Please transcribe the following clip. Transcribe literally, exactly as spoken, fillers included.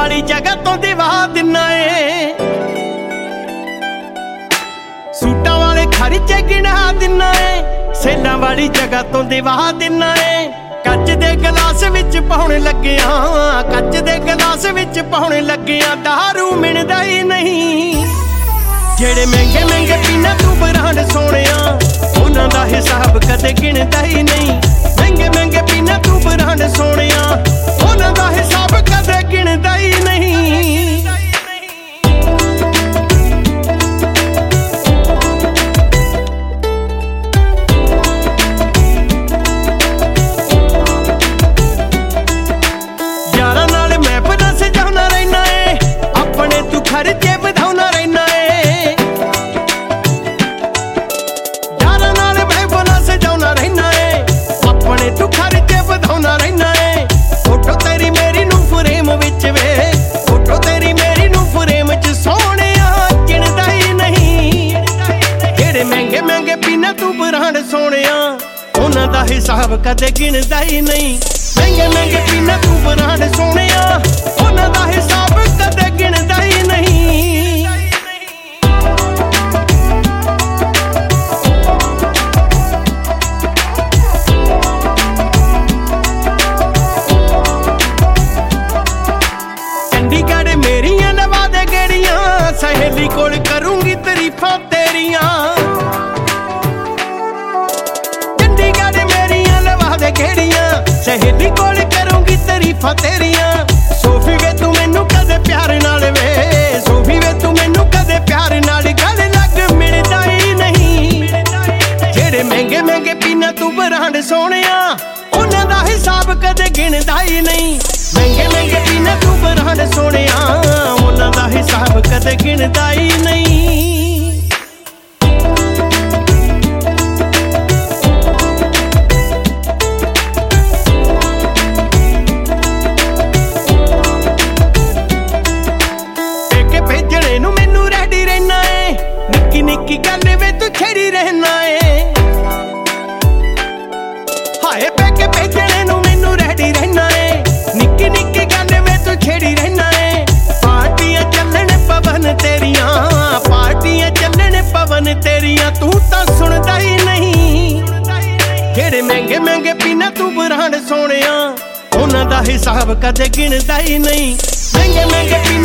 वाली जगह तो दिवा दिना ए, सूटां वाले खर्चे गिना दिना ए, सेलां वाली जगह तो दिवा दिना ए। कच दे गिलास विच पाउण लग्गिया, कच दे गिलास विच पाउण लग्गिया, दारू मिलदा ही नहीं। जेड़े महंगे महंगे पीना तू ब्रांड सोहणिया, उन्हां दा हिसाब कदे गिणदा ही नहीं। महंगे महंगे पीना तू ब्रांड सोहणिया, उन्हां दा हिसाब कदे गिणदा ही नहीं। यारां नाल महफिलां सजाउणा रहना ए, अपने तू खर्चे वधाउणा रहना ए। तू खर्चे वधाउणा रहना है, फोटो तेरी मेरी नू फ्रेम विच वे, फोटो तेरी मेरी नू फ्रेम च सोहणिया गिणदा ही नहीं। जेड़े महंगे महंगे पीना तू ब्रांड सोहणिया, उन्हां दा हिसाब कदे गिणदा ही नहीं। महंगे महंगे पीना तू ब्रांड सोहणिया, उन्हां दा हिसाब कदे गिणदा ही नहीं। मेरियां लवा दे गेड़ियां, सहेली कोल करूंगी तारीफां तेरियां। चंडीगढ़ मेरियां लवा दे गेड़ियां, सहेली कोल करूंगी तारीफां तेरियां। सोफी वे तू मैनू कदे प्यार नाल वे, सोफी वे तू मैनू कदे प्यार नाल, गल लग मिलदा ही नहीं। जेड़े महंगे महंगे पीना तू ब्रांड सोहणिया, उन्हां दा हिसाब कदे गिणदा ही नहीं। महंगे महंगे पीना तू ब्रांड सोहणिया, उन्हां दा हिसाब कदे गिणदा ही नहीं। पेके भेजणे नू मैनू रेडी रहना है, निक्की निक्की गल वे तू छेड़ी रहना है। हाए पेके भेजणे नू मैनू रेडी रहना है, निक्की निक्की गल वे तू छेड़ी रहना है। पार्टियां चलन पवन तेरियां, पार्टियां चलन पवन तेरियां, तू तां सुनदा ही नहीं। जेड़े महंगे महंगे पीना तू ब्रांड सोहणिया, उन्हां दा हिसाब कदे गिणदा ही नहीं। महंगे महंगे